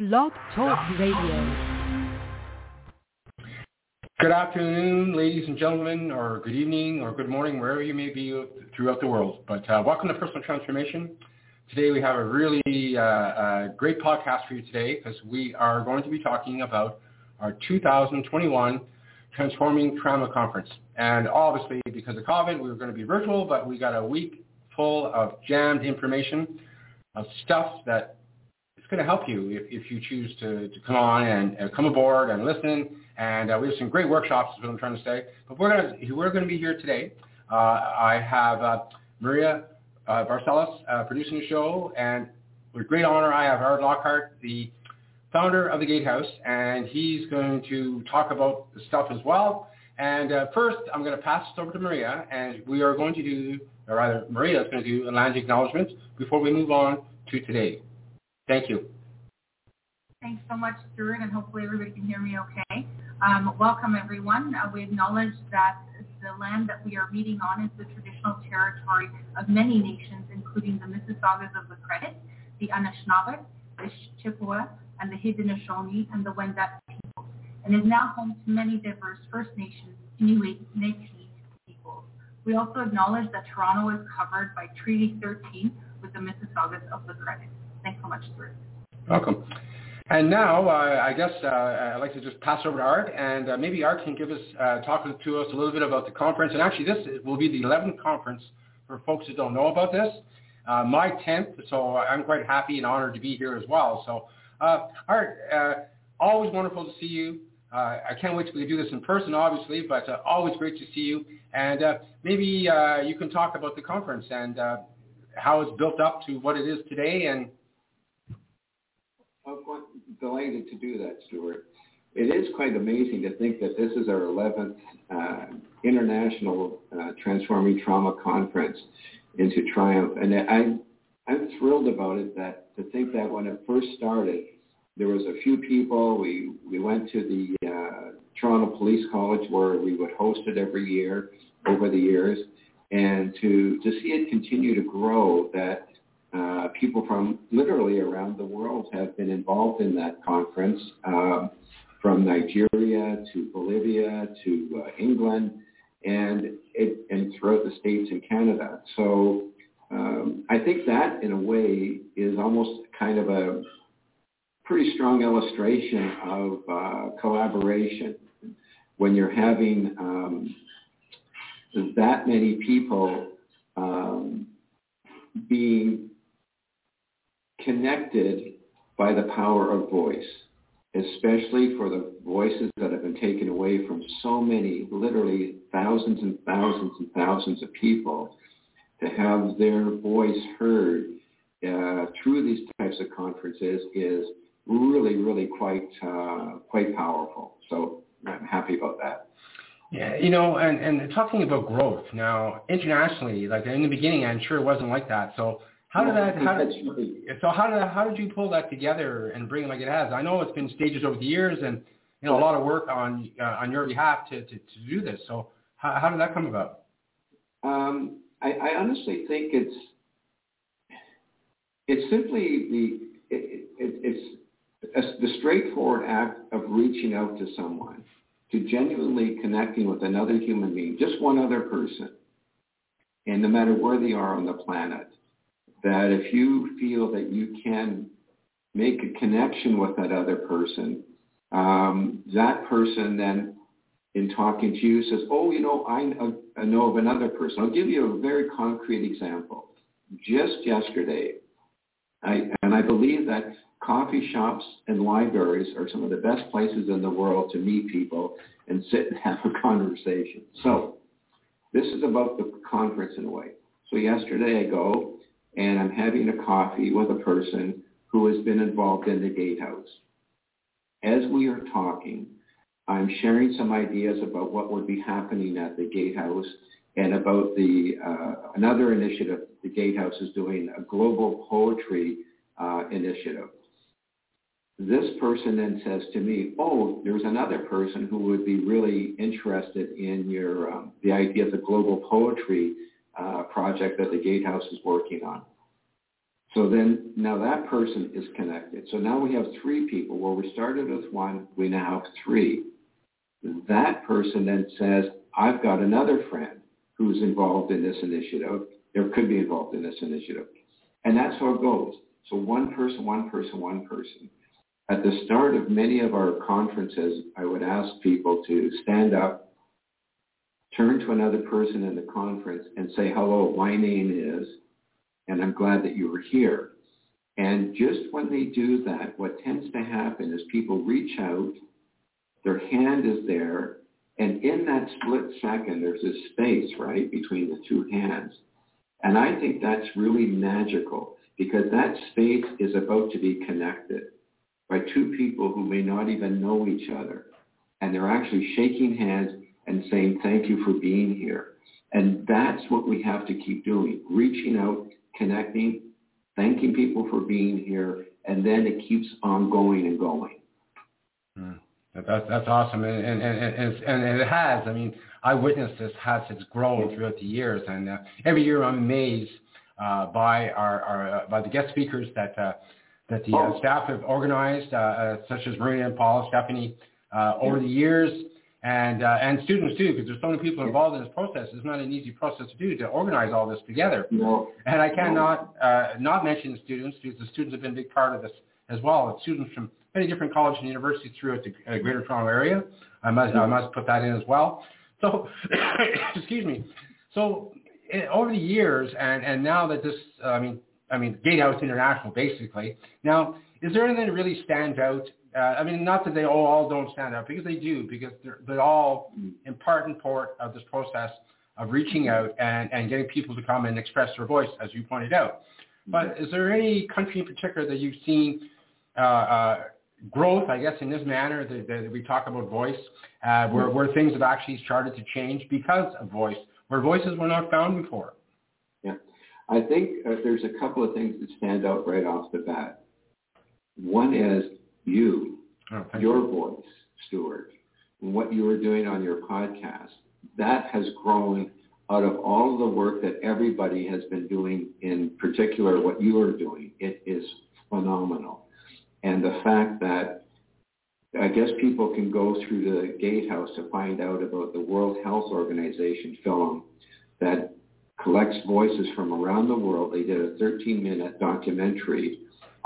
Blog Talk Radio. Good afternoon, ladies and gentlemen, or good evening, or good morning, wherever you may be throughout the world. But welcome to Personal Transformation. Today we have a really great podcast for you today because we are going to be talking about our 2021 Transforming Trauma Conference. And obviously, because of COVID, we were going to be virtual, but we got a week full of jammed information, of stuff that is going to help you if you choose to come on and come aboard and listen. And we have some great workshops, is what I'm trying to say. But we're going to be here today. I have Maria Barcelos producing the show, and with great honor, I have Art Lockhart, the founder of the Gatehouse, and he's going to talk about the stuff as well. And first, I'm going to pass this over to Maria, and we are going to do, or rather, Maria is going to do a land acknowledgement before we move on to today. Thank you. Thanks so much, Stuart, and hopefully everybody can hear me okay. Welcome, everyone. We acknowledge that the land that we are meeting on is the traditional territory of many nations, including the Mississaugas of the Credit, the Anishinaabe, the Chippewa, and the Haudenosaunee, and the Wendat peoples, and is now home to many diverse First Nations, Inuit, Métis peoples. We also acknowledge that Toronto is covered by Treaty 13 with the Mississaugas of the Credit. Thanks so much, Stuart. Welcome. And now, I guess I'd like to just pass over to Art, and maybe Art can give us, talk to us a little bit about the conference. And actually, this will be the 11th conference for folks who don't know about this. My 10th, so I'm quite happy and honored to be here as well. So, Art, always wonderful to see you. I can't wait till we do this in person, obviously, but always great to see you. And maybe you can talk about the conference and how it's built up to what it is today. And I'm delighted to do that, Stuart. It is quite amazing to think that this is our 11th International Transforming Trauma Conference into Triumph. And I'm thrilled about it, that to think that when it first started, there was a few people. We went to the Toronto Police College where we would host it every year over the years. And to see it continue to grow, that people from literally around the world have been involved in that conference, from Nigeria to Bolivia to England, and throughout the States and Canada. So I think that, in a way, is almost kind of a pretty strong illustration of collaboration when you're having that many people being connected by the power of voice, especially for the voices that have been taken away from so many, literally thousands and thousands and thousands of people, to have their voice heard through these types of conferences is really, really quite powerful. So I'm happy about that. Yeah, and talking about growth now internationally, like in the beginning, I'm sure it wasn't like that. So how did you pull that together and bring it like it has? I know it's been stages over the years, and a lot of work on your behalf to do this. So how did that come about? I honestly think it's simply the straightforward act of reaching out to someone, to genuinely connecting with another human being, just one other person, and no matter where they are on the planet, that if you feel that you can make a connection with that other person, that person then, in talking to you, says, I know of another person. I'll give you a very concrete example. Just yesterday, I believe that coffee shops and libraries are some of the best places in the world to meet people and sit and have a conversation. So this is about the conference in a way. So yesterday I go and I'm having a coffee with a person who has been involved in the Gatehouse. As we are talking, I'm sharing some ideas about what would be happening at the Gatehouse and about the another initiative the Gatehouse is doing, a global poetry initiative. This person then says to me, there's another person who would be really interested in your the idea of the global poetry project that the Gatehouse is working on. So then now that person is connected. So now we have 3 people. Well, we started with 1. We now have 3. That person then says, I've got another friend who's involved in this initiative. There could be involved in this initiative. And that's how it goes. So one person, one person, one person. At the start of many of our conferences, I would ask people to stand up, turn to another person in the conference and say, hello, my name is, and I'm glad that you were here. And just when they do that, what tends to happen is people reach out, their hand is there, and in that split second, there's this space, right, between the 2 hands. And I think that's really magical because that space is about to be connected by 2 people who may not even know each other. And they're actually shaking hands and saying, thank you for being here. And that's what we have to keep doing, reaching out, connecting, thanking people for being here, and then it keeps on going and going. That's awesome, and it has. I mean, I witnessed this as it's grown throughout the years, and every year I'm amazed by by the guest speakers that the staff have organized, such as Marina and Paula, Stephanie, over the years, and students too, because there's so many people involved in this process. It's not an easy process to do, to organize all this together. No. And I cannot not mention the students, because the students have been a big part of this as well. It's students from many different colleges and universities throughout the Greater Toronto area. I must put that in as well. So, excuse me. So over the years, and now that this, I mean, Gatehouse International, basically. Now, is there anything that really stands out? I mean, not that they all don't stand out, because they do, because they're all in part and port of this process of reaching out and getting people to come and express their voice, as you pointed out. But is there any country in particular that you've seen growth, I guess, in this manner that we talk about voice, where things have actually started to change because of voice, where voices were not found before? Yeah, I think there's a couple of things that stand out right off the bat. One is your voice, Stuart, and what you were doing on your podcast. That has grown out of all of the work that everybody has been doing, in particular what you are doing. It is phenomenal. And the fact that I guess people can go through the Gatehouse to find out about the World Health Organization film that collects voices from around the world. They did a 13-minute documentary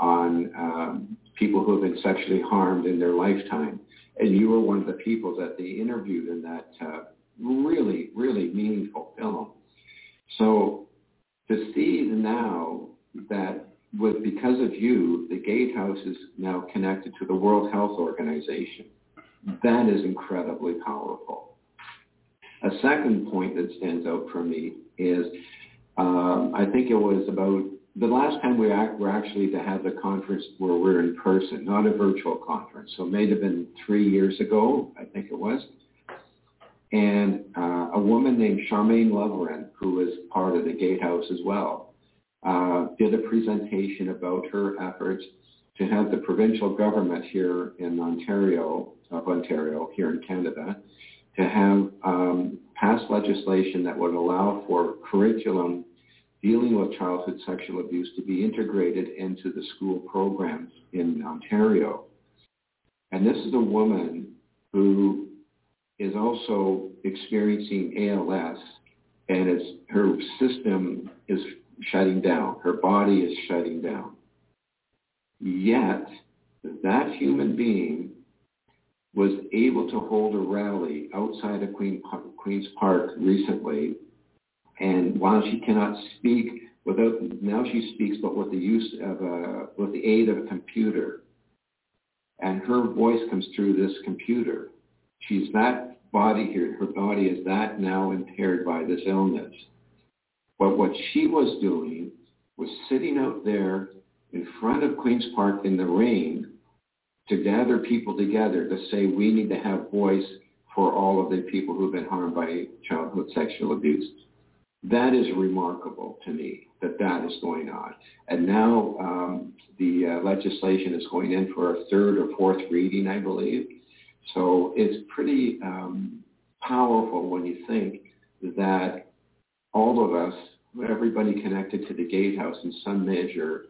on people who have been sexually harmed in their lifetime. And you were one of the people that they interviewed in that really, really meaningful film. So to see now that because of you, the Gatehouse is now connected to the World Health Organization, that is incredibly powerful. A second point that stands out for me is I think it was about the last time we were actually to have the conference where we're in person, not a virtual conference. So it may have been 3 years ago, I think it was. And a woman named Charmaine Loverin, who was part of the Gatehouse as well, did a presentation about her efforts to have the provincial government here in Ontario, here in Canada, to have passed legislation that would allow for curriculum dealing with childhood sexual abuse to be integrated into the school programs in Ontario. And this is a woman who is also experiencing ALS, and her system is shutting down. Her body is shutting down. Yet, that human being was able to hold a rally outside of Queen's Park recently, and while she cannot speak, now she speaks, but with the use of with the aid of a computer, and her voice comes through this computer. She's that body here. Her body is that now impaired by this illness. But what she was doing was sitting out there in front of Queen's Park in the rain to gather people together to say we need to have voice for all of the people who've been harmed by childhood sexual abuse. That is remarkable to me, that is going on. And now the legislation is going in for a third or fourth reading, I believe. So it's pretty powerful when you think that all of us, everybody connected to the Gatehouse in some measure,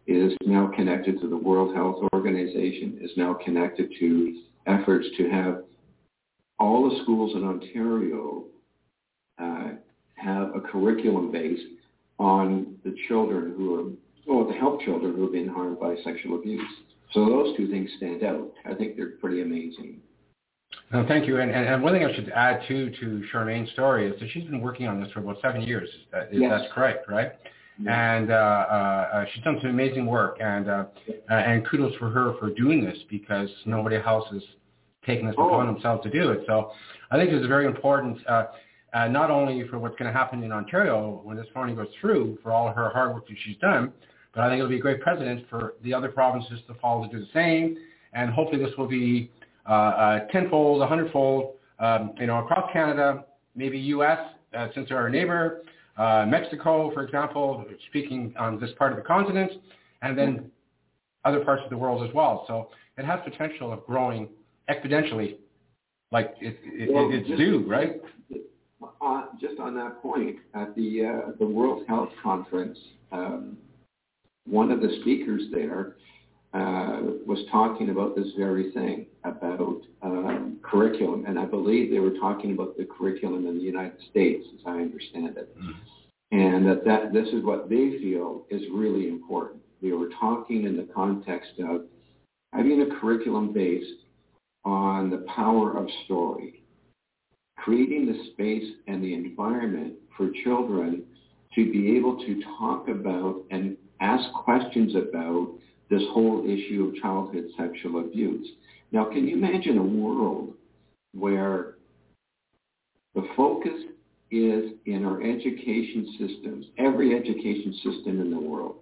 is now connected to the World Health Organization, is now connected to efforts to have all the schools in Ontario have a curriculum based on the children to help children who have been harmed by sexual abuse. So those two things stand out. I think they're pretty amazing. Thank you. And one thing I should add to Charmaine's story is that she's been working on this for about 7 years. Yes. That's correct, right? Yeah. And she's done some amazing work, and kudos for her for doing this, because nobody else has taken this upon themselves to do it. So I think this is very important, not only for what's going to happen in Ontario when this funding goes through, for all her hard work that she's done, but I think it'll be a great precedent for the other provinces to follow to do the same. And hopefully this will be tenfold, 100-fold, across Canada, maybe U.S., since they're our neighbor, Mexico, for example, speaking on this part of the continent, and then other parts of the world as well. So it has potential of growing exponentially, like it's due, right? Just on that point, at the World Health Conference, one of the speakers there was talking about this very thing, about curriculum, and I believe they were talking about the curriculum in the United States, as I understand it, and that this is what they feel is really important. They were talking in the context of having a curriculum based on the power of story, creating the space and the environment for children to be able to talk about and ask questions about this whole issue of childhood sexual abuse. Now, can you imagine a world where the focus is in our education systems, every education system in the world,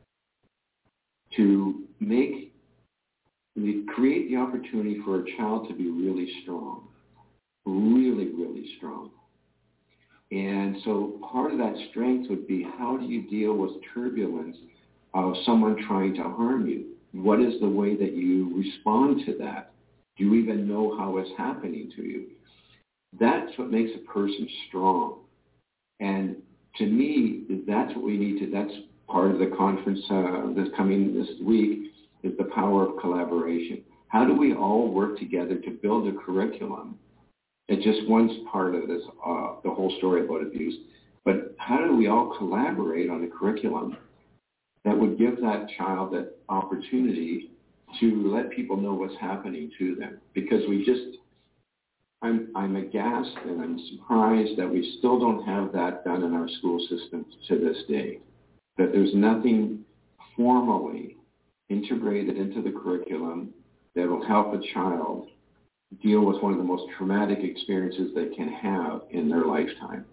to create the opportunity for a child to be really strong, really, really strong. And so part of that strength would be, how do you deal with turbulence of someone trying to harm you? What is the way that you respond to that? Do you even know how it's happening to you? That's what makes a person strong. And to me, that's what we need to, that's part of the conference that's coming this week, is the power of collaboration. How do we all work together to build a curriculum? It's just one part of this, the whole story about abuse. But how do we all collaborate on a curriculum that would give that child that opportunity to let people know what's happening to them? Because I'm aghast and I'm surprised that we still don't have that done in our school systems to this day, that there's nothing formally integrated into the curriculum that will help a child deal with one of the most traumatic experiences they can have in their lifetime.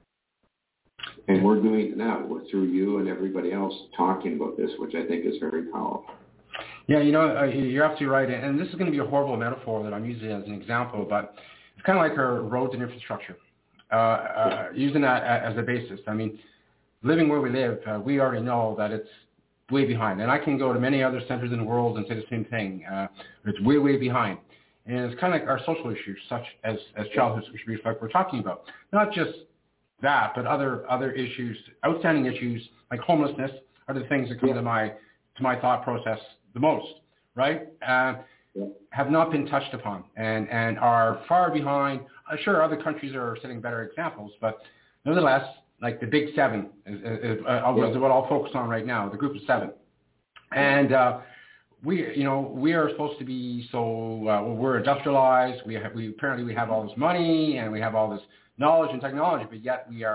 And we're doing it now. We're through you and everybody else talking about this, which I think is very powerful. Yeah, you're absolutely right. And this is going to be a horrible metaphor that I'm using as an example, but it's kind of like our roads and infrastructure, using that as a basis. I mean, living where we live, we already know that it's way behind. And I can go to many other centers in the world and say the same thing. It's way, way behind. And it's kind of like our social issues, such as childhood sexual abuse, like we're talking about. Not just that, but other issues, outstanding issues like homelessness are the things that come to my thought process the most, right? Have not been touched upon and are far behind. Sure, other countries are setting better examples, but nevertheless, like the big seven is what I'll focus on right now, the group of seven. And we are supposed to be we're industrialized. We apparently have all this money and we have all this knowledge and technology, but yet we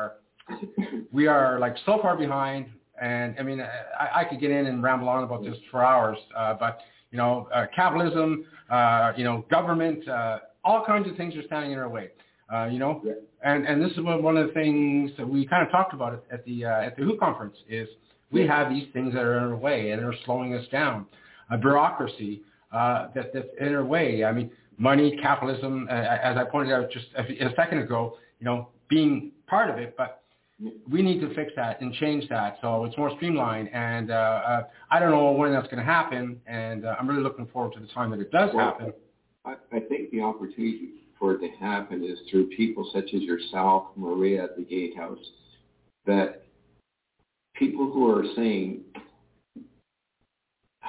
are like so far behind. And I mean, I could get in and ramble on about this for hours, but capitalism, government, all kinds of things are standing in our way. And this is one of the things that we kind of talked about at the WHO conference is we have these things that are in our way and are slowing us down. A bureaucracy that's in our way. I mean, money, capitalism, as I pointed out just a second ago, being part of it, but we need to fix that and change that so it's more streamlined. And I don't know when that's going to happen, and I'm really looking forward to the time that it does happen. I think the opportunity for it to happen is through people such as yourself, Maria at the Gatehouse, that people who are saying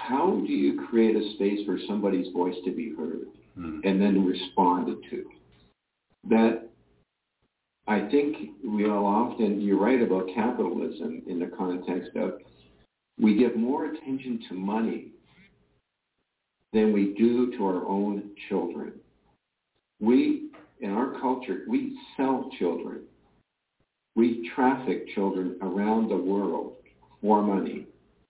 how do you create a space for somebody's voice to be heard and then responded to? That, I think we all often, you're right about capitalism in the context of we give more attention to money than we do to our own children. We, in our culture, we sell children. We traffic children around the world for money.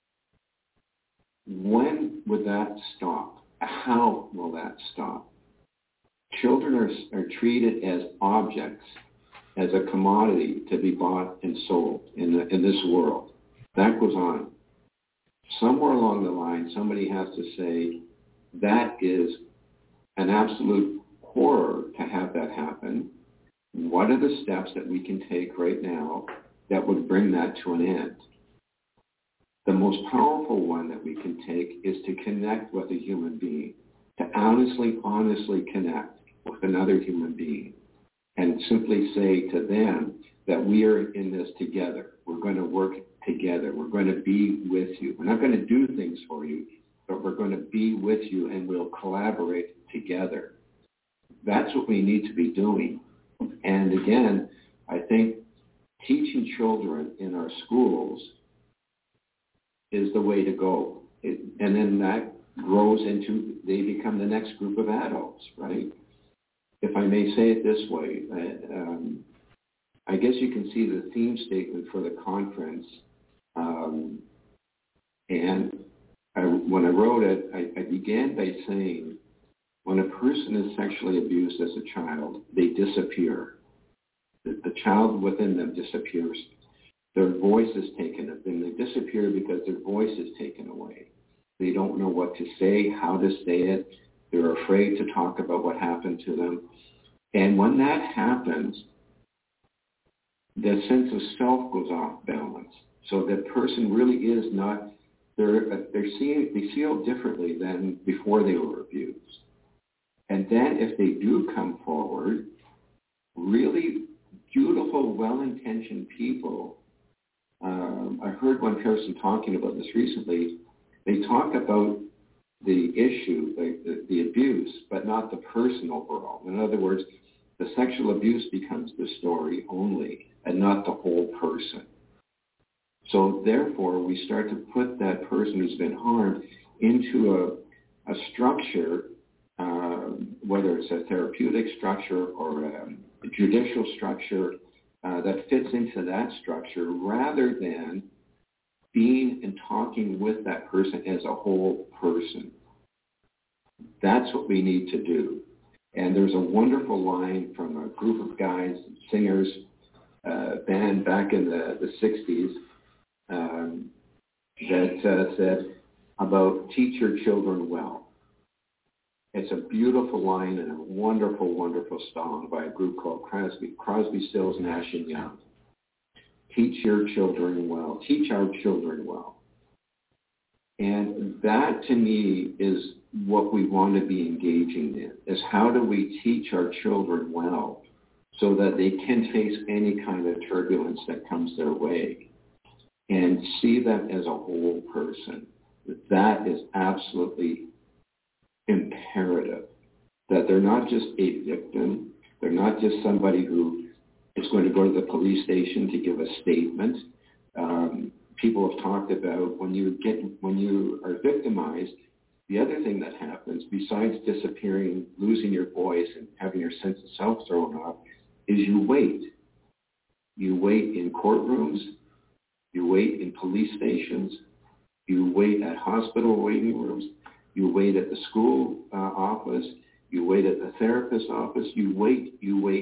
When would that stop? How will that stop? Children are treated as objects, as a commodity to be bought and sold in this world. That goes on. Somewhere along the line, somebody has to say, that is an absolute horror to have that happen. What are the steps that we can take right now that would bring that to an end? The most powerful one that we can take is to connect with a human being, to honestly connect with another human being, and simply say to them that we are in this together. We're going to work together. We're going to be with you. We're not going to do things for you, but we're going to be with you, and we'll collaborate together. That's what we need to be doing. And again, I think teaching children in our schools is the way to go. And then that grows into, they become the next group of adults, right? If I may say it this way, I guess you can see the theme statement for the conference. When I wrote it, I began by saying, when a person is sexually abused as a child, they disappear. The child within them disappears. Their voice is taken, and they disappear because their voice is taken away. They don't know what to say, how to say it. They're afraid to talk about what happened to them. And when that happens, the sense of self goes off balance. So that person really is not, they feel differently than before they were abused. And then if they do come forward, really beautiful, well-intentioned people, I heard one person talking about this recently. They talk about the issue, the abuse, but not the person overall. In other words, the sexual abuse becomes the story only and not the whole person. So therefore, we start to put that person who's been harmed into a structure, whether it's a therapeutic structure or a judicial structure that fits into that structure, rather than being and talking with that person as a whole person. That's what we need to do. And there's a wonderful line from a group of guys, singers, band back in the 60s that said about teach your children well. It's a beautiful line and a wonderful, wonderful song by a group called Crosby, Stills, Nash & Young. Teach your children well. Teach our children well. And that, to me, is what we want to be engaging in, is how do we teach our children well so that they can face any kind of turbulence that comes their way and see them as a whole person. That is absolutely imperative, that they're not just a victim. They're not just somebody who is going to go to the police station to give a statement. People have talked about when you are victimized, the other thing that happens, besides disappearing, losing your voice, and having your sense of self thrown off, is you wait. You wait in courtrooms. You wait in police stations. You wait at hospital waiting rooms. You wait at the school office. You wait at the therapist's office. You wait.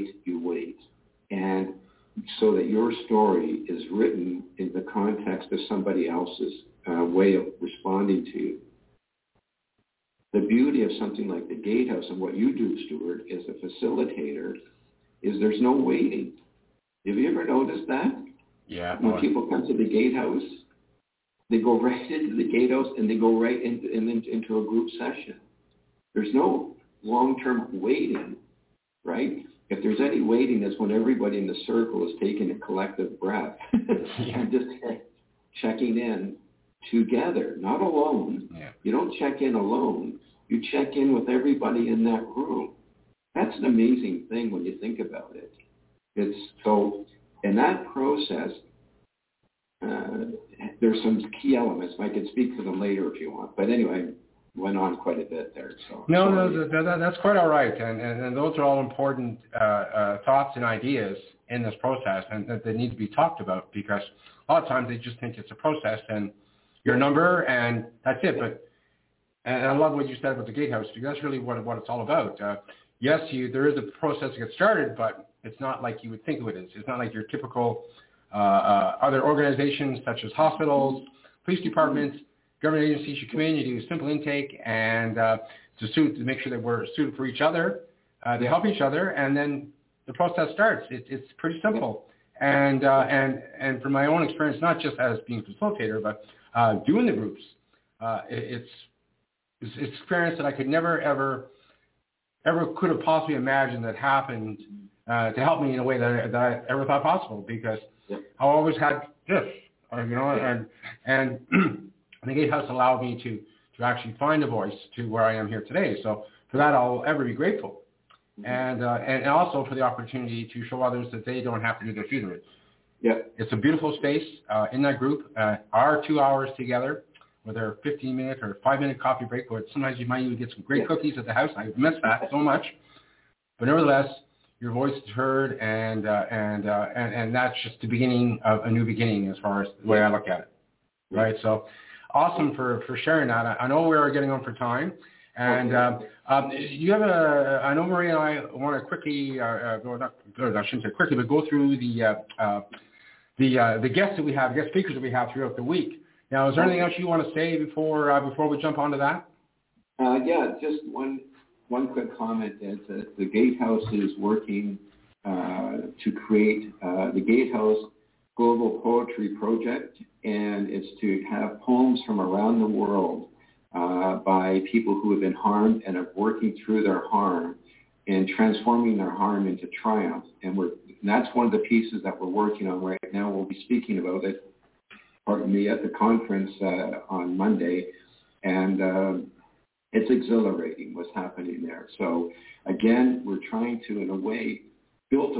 And so that your story is written in the context of somebody else's way of responding to you. The beauty of something like the Gatehouse and what you do, Stuart, as a facilitator, is there's no waiting. Have you ever noticed that? Yeah. When people come to the Gatehouse, they go right into the Gatehouse and they go right into a group session. There's no long-term waiting, right? If there's any waiting, that's when everybody in the circle is taking a collective breath and just checking in together, not alone. Yeah. You don't check in alone. You check in with everybody in that room. That's an amazing thing when you think about it. It's so, in that process, there's some key elements. I could speak to them later if you want. But anyway, went on quite a bit there. So that's quite all right. And those are all important thoughts and ideas in this process, and that they need to be talked about, because a lot of times they just think it's a process and your number and that's it. But and I love what you said about the Gatehouse, because that's really what it's all about. Yes, there is a process to get started, but it's not like you would think it is. It's not like your typical other organizations such as hospitals, police departments, government agencies. You come in, you do a simple intake, and to make sure that we're suited for each other. They help each other, and then the process starts. It's pretty simple. And from my own experience, not just as being a facilitator, but doing the groups, it's experience that I could never ever could have possibly imagined that happened to help me in a way that I ever thought possible, because I always had this, and the Gatehouse allowed me to actually find a voice to where I am here today. So for that, I'll ever be grateful. And also for the opportunity to show others that they don't have to do this either. It's a beautiful space in that group. Our 2 hours together with our 15-minute or 5-minute coffee break, where sometimes you might even get some great cookies at the house. I miss that so much. But nevertheless, your voice is heard, and that's just the beginning of a new beginning as far as the way I look at it. Right? So awesome for sharing that. I know we are getting on for time. And you have I know Maria and I want to quickly, I shouldn't say quickly, but go through the guests that we have, guest speakers that we have throughout the week. Now, is there anything else you want to say before we jump onto that? Just one quick comment is that the Gatehouse is working to create the Gatehouse Global Poetry Project, and it's to have poems from around the world by people who have been harmed and are working through their harm and transforming their harm into triumph. And that's one of the pieces that we're working on right now. We'll be speaking about it, pardon me, at the conference on Monday. And it's exhilarating what's happening there. So again, we're trying to, in a way, build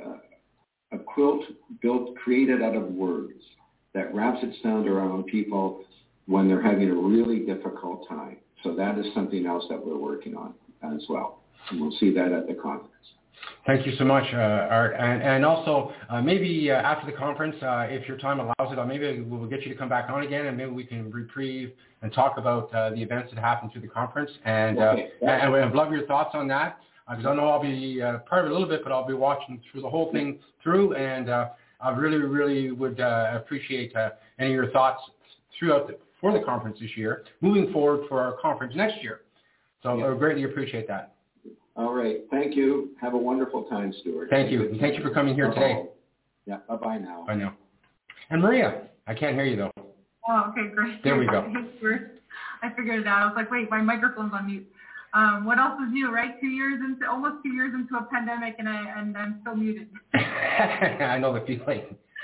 a quilt created out of words that wraps its sound around people when they're having a really difficult time. So that is something else that we're working on as well. And we'll see that at the conference. Thank you so much, Art. And also, maybe after the conference, if your time allows it, maybe we'll get you to come back on again, and maybe we can reprieve and talk about the events that happened through the conference. And I'd love your thoughts on that, because I know I'll be part of it a little bit, but I'll be watching through the whole thing through. And I really, really would appreciate any of your thoughts for the conference this year, moving forward for our conference next year. So I greatly appreciate that. All right. Thank you. Have a wonderful time, Stuart. Thank you. And thank you for coming here today. Yeah. Bye-bye now. Bye now. And Maria, I can't hear you, though. Oh, okay, great. There we go. I figured it out. I was like, wait, my microphone's on mute. What else is new, right? Almost 2 years into a pandemic, and I'm still muted. I know the feeling.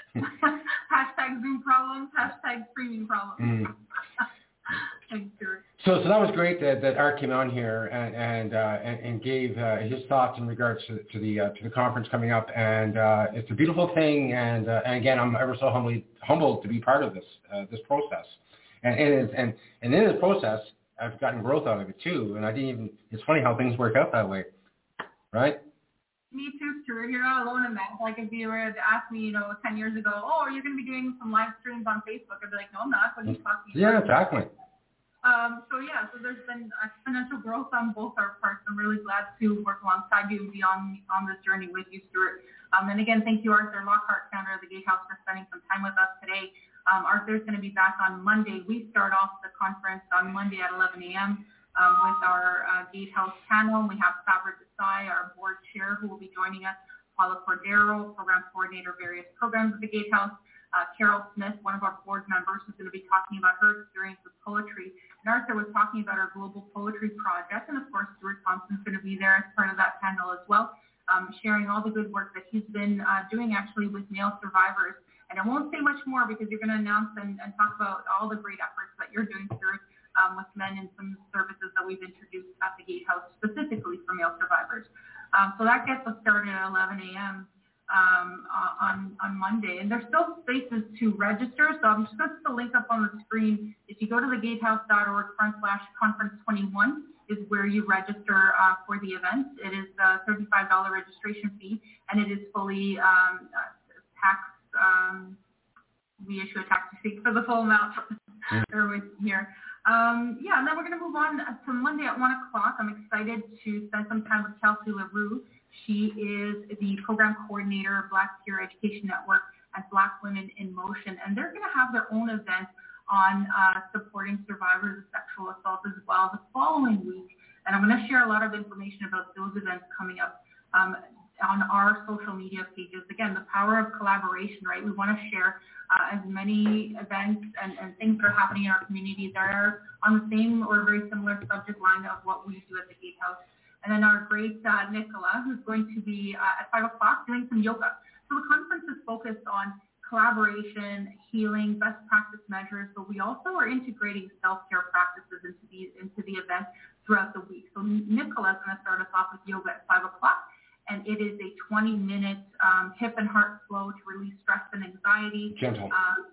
Hashtag Zoom problems, hashtag streaming problems. Thanks, Stuart. So that was great that Art came on here and gave his thoughts in regards to the conference coming up, and it's a beautiful thing. And again, I'm ever so humbled to be part of this process. And in this process, I've gotten growth out of it too. And it's funny how things work out that way, right? Me too, Stuart. You're not alone in that. Like if you were to ask me, 10 years ago, oh, are you going to be doing some live streams on Facebook? I'd be like, no, I'm not. What are you talking about? Yeah, exactly. So there's been exponential growth on both our parts. I'm really glad to work alongside you and be on this journey with you, Stuart. And again, thank you, Arthur Lockhart, founder of the Gatehouse, for spending some time with us today. Arthur's going to be back on Monday. We start off the conference on Monday at 11 a.m. With our Gatehouse panel. We have Sabra Desai, our board chair, who will be joining us, Paula Cordero, program coordinator, various programs at the Gatehouse, Carol Smith, one of our board members, who's going to be talking about her experience with poetry. And Arthur was talking about our Global Poetry Project, and of course, Stuart Thompson's going to be there as part of that panel as well, sharing all the good work that he's been doing actually with male survivors And I won't say much more because you're going to announce and talk about all the great efforts that you're doing, Stuart, with men and some services that we've introduced at the Gatehouse specifically for male survivors. So that gets us started at 11 a.m. On Monday. And there's still spaces to register, so I'm just going to put the link up on the screen. If you go to thegatehouse.org/conference21 is where you register for the event. It is a $35 registration fee, and it is fully tax. We issue a tax receipt for the full amount. Bear with me here. And then we're going to move on to Monday at 1 o'clock. I'm excited to spend some time with Kelsey LaRue. She is the program coordinator of Black Peer Education Network at Black Women in Motion, and they're going to have their own event on supporting survivors of sexual assault as well the following week. And I'm going to share a lot of information about those events coming up on our social media pages. Again, the power of collaboration, right? We want to share as many events and things that are happening in our community that are on the same or very similar subject line of what we do at the Gatehouse. And then our great Nicola, who's going to be at 5 o'clock doing some yoga. So the conference is focused on collaboration, healing, best practice measures, but we also are integrating self-care practices into the event throughout the week. So Nicola's going to start us off with yoga at 5 o'clock. And it is a 20-minute hip and heart flow to release stress and anxiety. Gentle.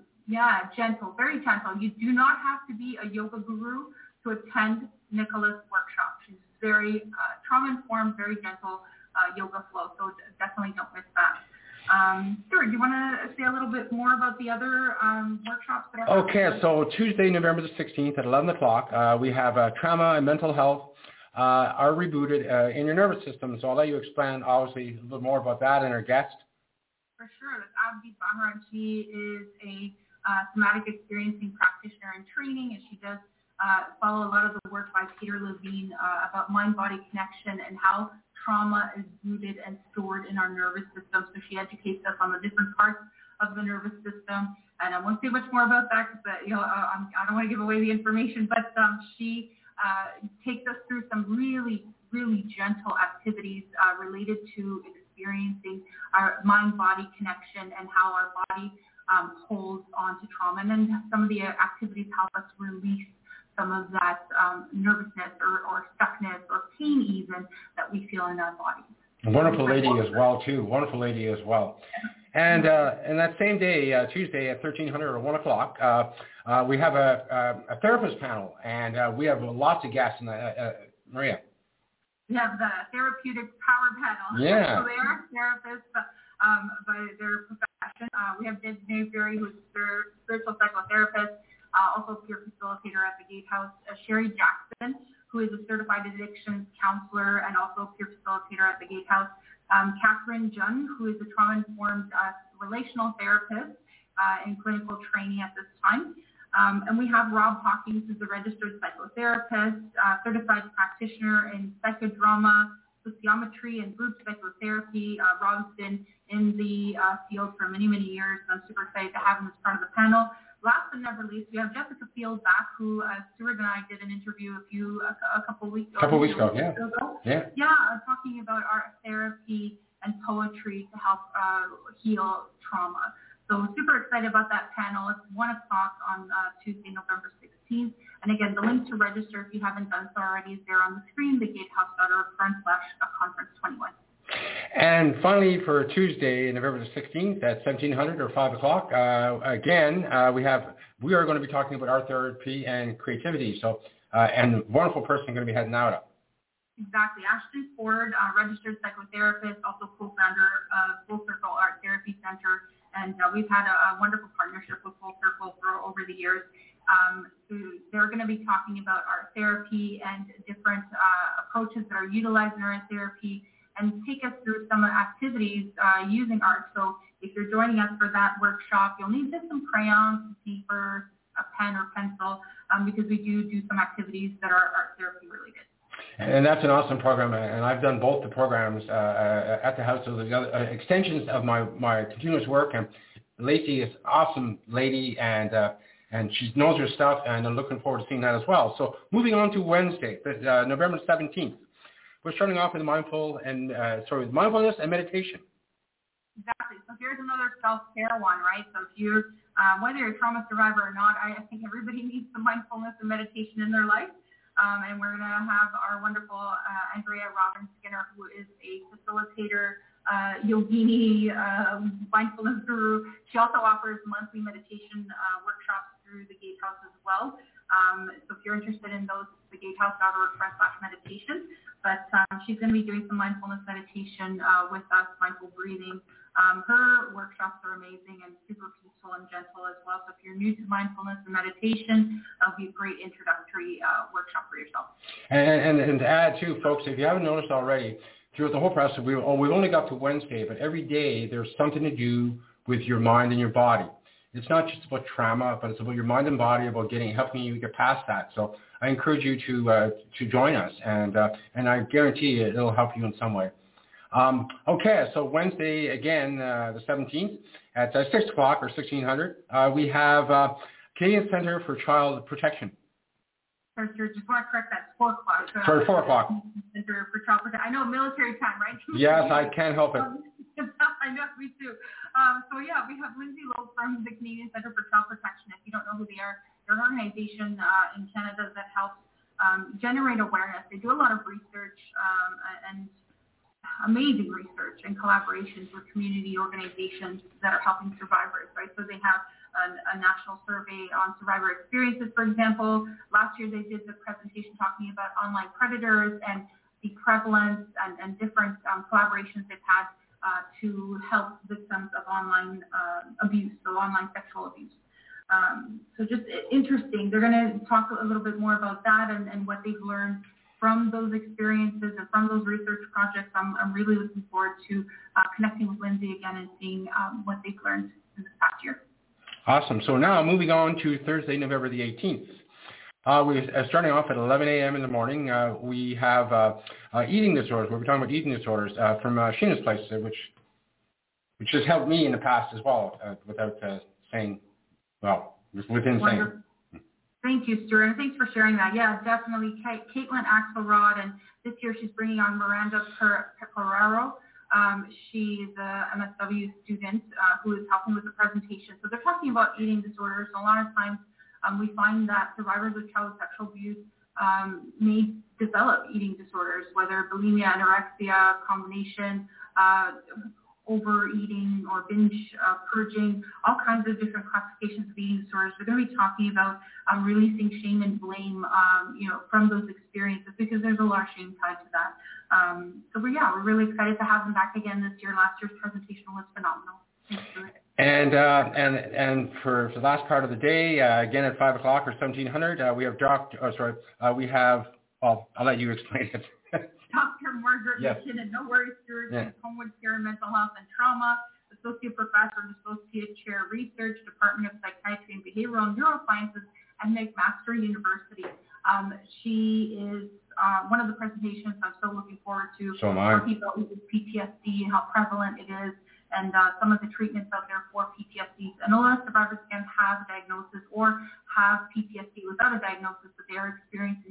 Gentle, very gentle. You do not have to be a yoga guru to attend Nicola's workshop. She's very trauma-informed, very gentle yoga flow, so definitely don't miss that. Stuart, do you want to say a little bit more about the other workshops that are Okay, so Tuesday, November the 16th at 11 o'clock, we have trauma and mental health are rebooted in your nervous system. So I'll let you explain, obviously, a little more about that and our guest. For sure. That's Abdi Bahar, and she is a somatic experiencing practitioner in training, and she does follow a lot of the work by Peter Levine about mind-body connection and how trauma is rooted and stored in our nervous system. So she educates us on the different parts of the nervous system. And I won't say much more about that because I don't want to give away the information, but she takes us through some really, really gentle activities related to experiencing our mind-body connection and how our body holds on to trauma. And then some of the activities help us release some of that nervousness or stuckness or pain even that we feel in our bodies. Wonderful lady as well, too. Wonderful lady as well. And that same day, Tuesday at 1300 or 1 o'clock, we have a therapist panel, and we have lots of guests in Maria. We have the Therapeutic Power Panel. Yeah. So they are therapists by their profession. We have Dave Berry, who's a spiritual psychotherapist, also a peer facilitator at the Gatehouse. Sherry Jackson, who is a certified addictions counselor and also a peer facilitator at the Gatehouse. Catherine Jung, who is a trauma-informed relational therapist in clinical training at this time. And we have Rob Hawkins, who's a registered psychotherapist, certified practitioner in psychodrama, sociometry, and group psychotherapy. Rob's been in the field for many, many years, and I'm super excited to have him as part of the panel. Last but never least, we have Jessica Fieldback, who Stuart and I did an interview a couple weeks ago. Yeah, talking about art therapy and poetry to help heal trauma. So super excited about that panel. It's 1 o'clock on Tuesday, November 16th. And again, the link to register, if you haven't done so already, is there on the screen, thegatehouse.org/conference21. And finally, for Tuesday, November the 16th at 1700 or 5 o'clock, we are going to be talking about art therapy and creativity. So, and wonderful person going to be heading out. Exactly. Ashton Ford, registered psychotherapist, also co-founder of Full Circle Art Therapy Center. And we've had a wonderful partnership with Full Circle for over the years. They're going to be talking about art therapy and different approaches that are utilized in art therapy, and take us through some activities using art. So if you're joining us for that workshop, you'll need just some crayons, some paper, a pen or pencil, because we do some activities that are art therapy related. And that's an awesome program, and I've done both the programs at the house. So the other extensions of my continuous work, and Lacey is an awesome lady, and she knows her stuff, and I'm looking forward to seeing that as well. So moving on to Wednesday, November 17th. We're starting off with mindfulness and meditation. Exactly. So here's another self-care one, right? So if you're, whether you're a trauma survivor or not, I think everybody needs some mindfulness and meditation in their life. And we're going to have our wonderful Andrea Robin Skinner, who is a facilitator, yogini, mindfulness guru. She also offers monthly meditation workshops through the Gatehouse as well. So if you're interested in those, thegatehouse.org/meditation. But she's going to be doing some mindfulness meditation with us, mindful breathing. Her workshops are amazing and super peaceful and gentle as well. So if you're new to mindfulness and meditation, it'll be a great introductory workshop for yourself. And to add too, folks, if you haven't noticed already, throughout the whole process, we've only got to Wednesday, but every day there's something to do with your mind and your body. It's not just about trauma, but it's about your mind and body, about helping you get past that. So I encourage you to join us, and I guarantee you it'll help you in some way. Okay, so Wednesday again, the 17th at 6 o'clock or 1600, we have Canadian Centre for Child Protection. First, just want to correct that, 4 o'clock. Sorry, 4 o'clock. Center for Child Protection. I know military time, right? Yes, I can't help it. I know, me too. So yeah, we have Lindsay Lowe from the Canadian Centre for Child Protection. If you don't know who they are, they're an organization in Canada that helps generate awareness. They do a lot of research and amazing research and collaborations with community organizations that are helping survivors, right? So they have a national survey on survivor experiences, for example. Last year they did the presentation talking about online predators and the prevalence and different collaborations they've had to help victims of online abuse, so online sexual abuse. So just interesting. They're going to talk a little bit more about that and what they've learned from those experiences and from those research projects. I'm really looking forward to connecting with Lindsay again and seeing what they've learned in this past year. Awesome. So now moving on to Thursday, November the 18th. We're starting off at 11 a.m. in the morning. We have eating disorders. We'll be talking about eating disorders from Sheena's Place, which has helped me in the past as well, without saying, well, within saying. Thank you, Stuart, and thanks for sharing that. Yeah, definitely. Caitlin Axelrod, and this year she's bringing on Miranda Pereiro. She's a MSW student who is helping with the presentation. So they're talking about eating disorders. A lot of times we find that survivors of child sexual abuse may develop eating disorders, whether bulimia, anorexia, combination, overeating or binge purging, all kinds of different classifications of eating disorders. We're going to be talking about releasing shame and blame, from those experiences, because there's a lot of shame tied to that. So we're really excited to have them back again this year. Last year's presentation was phenomenal. Thanks, Stuart. And for the last part of the day, again at 5 o'clock or 1700, we have I'll let you explain it. Dr. Margaret McKinnon, no worries, Stuart, Homewood Care, Mental Health and Trauma, Associate Professor and Associate Chair Research, Department of Psychiatry and Behavioral Neurosciences at McMaster University. She is one of the presentations I'm so looking forward to. So am I. Talking about PTSD and how prevalent it is, and some of the treatments out there for PTSD. And a lot of survivors can have a diagnosis or have PTSD without a diagnosis, but they are experiencing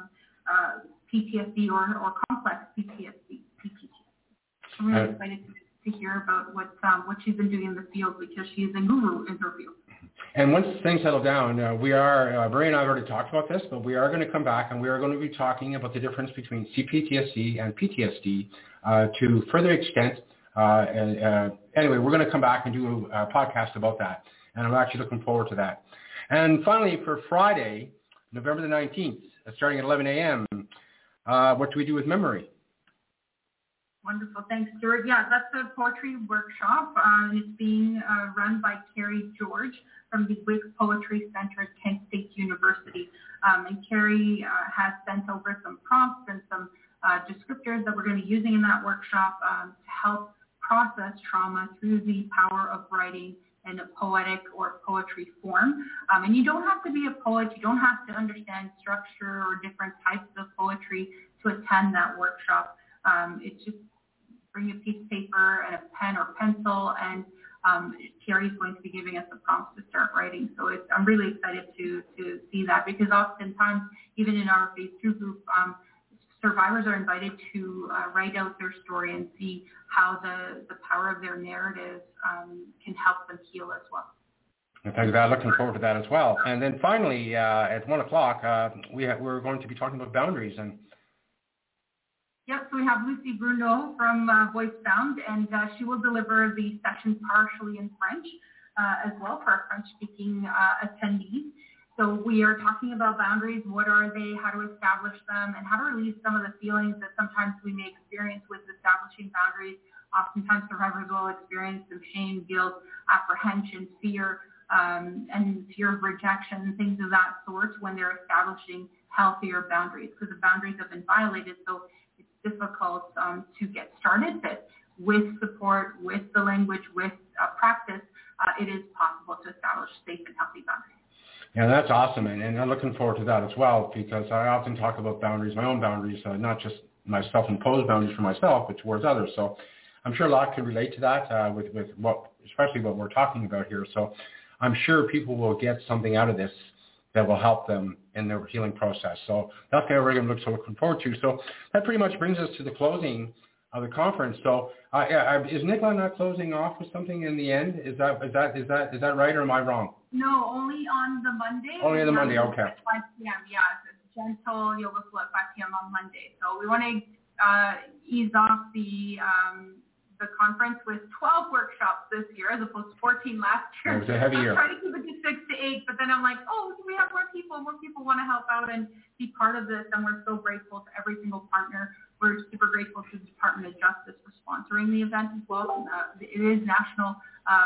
PTSD or complex PTSD. I'm really excited to hear about what she's been doing in the field, because she is a guru in her field. And once things settle down, Maria and I have already talked about this, but we are going to come back and we are going to be talking about the difference between CPTSD and PTSD to further extent. Anyway, we're going to come back and do a podcast about that, and I'm actually looking forward to that. And finally, for Friday, November the 19th, starting at 11 a.m., what do we do with memory? Wonderful. Thanks, Stuart. Yeah, that's a poetry workshop. It's being run by Carrie George from the Wicks Poetry Center at Kent State University. And Carrie has sent over some prompts and some descriptors that we're going to be using in that workshop to help process trauma through the power of writing in a poetic or poetry form. And you don't have to be a poet. You don't have to understand structure or different types of poetry to attend that workshop. It's just bring a piece of paper and a pen or pencil, and Carrie's going to be giving us the prompts to start writing. So I'm really excited to see that, because oftentimes, even in our phase 2 group, survivors are invited to write out their story and see how the power of their narrative can help them heal as well. Thank you. Looking forward to that as well. And then finally, at 1 o'clock, we're going to be talking about boundaries. And yep, so we have Lucy Bruno from Voice Found, and she will deliver the session partially in French as well for our French-speaking attendees. So we are talking about boundaries. What are they? How to establish them, and how to release some of the feelings that sometimes we may experience with establishing boundaries. Oftentimes survivors will experience some shame, guilt, apprehension, fear, and fear of rejection, things of that sort when they're establishing healthier boundaries, because the boundaries have been violated. So it's difficult to get started, but with support, with the language, with practice, it is possible to establish safe and healthy boundaries. yeah, that's awesome. And I'm looking forward to that as well, because I often talk about boundaries, my own boundaries, not just my self-imposed boundaries for myself, but towards others. So I'm sure a lot can relate to that with what, especially what we're talking about here. So I'm sure people will get something out of this that will help them in their healing process. So that's what we're looking forward to. So that pretty much brings us to the closing of the conference. So is Nicola not closing off with something in the end? Is that right, or am I wrong? No, only on the Monday. Only on the Monday, okay. At 5 p.m., yeah. It's gentle yoga flow at 5 p.m. on Monday. So we want to ease off the conference with 12 workshops this year as opposed to 14 last year. It was a heavy year. I tried to keep it to 6 to 8, but then I'm like, we have more people. More people want to help out and be part of this, and we're so grateful to every single partner. We're super grateful to the Department of Justice for sponsoring the event as well. It is National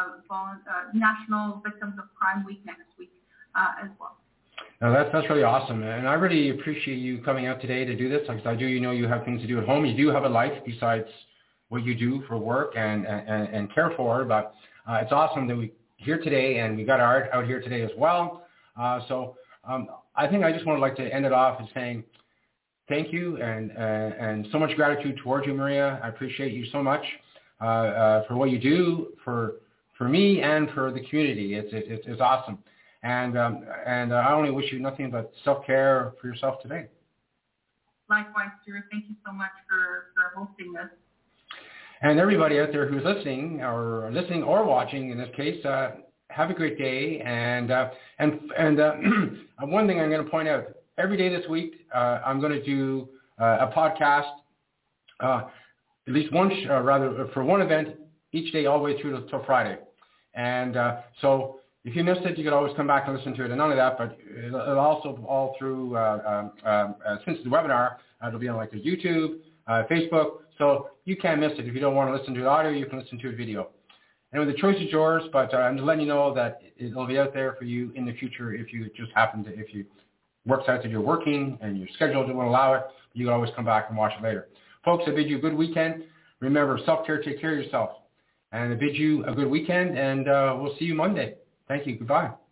Victims of Crime Week next week as well. Now that's really awesome, and I really appreciate you coming out today to do this, because I do, you have things to do at home. You do have a life besides what you do for work and care for, but it's awesome that we're here today, and we got Art out here today as well. So I think I just want to end it off as saying thank you and so much gratitude towards you, Maria. I appreciate you so much for what you do for me and for the community. It's awesome, and I only wish you nothing but self-care for yourself today. Likewise, Stuart. Thank you so much for hosting this. And everybody out there who's listening or watching in this case, have a great day. And one thing I'm going to point out, every day this week, I'm going to do a podcast, at least one, for one event each day all the way through till Friday. And so if you missed it, you could always come back and listen to it. And none of that, but it'll also all through, since the webinar, it'll be on like a YouTube, Facebook. So you can't miss it. If you don't want to listen to the audio, you can listen to the video. Anyway, the choice is yours, but I'm just letting you know that it'll be out there for you in the future if you just happen to, if you works out that you're working and your schedule doesn't allow it, you can always come back and watch it later. Folks, I bid you a good weekend. Remember, self-care, take care of yourself. And I bid you a good weekend, and we'll see you Monday. Thank you. Goodbye.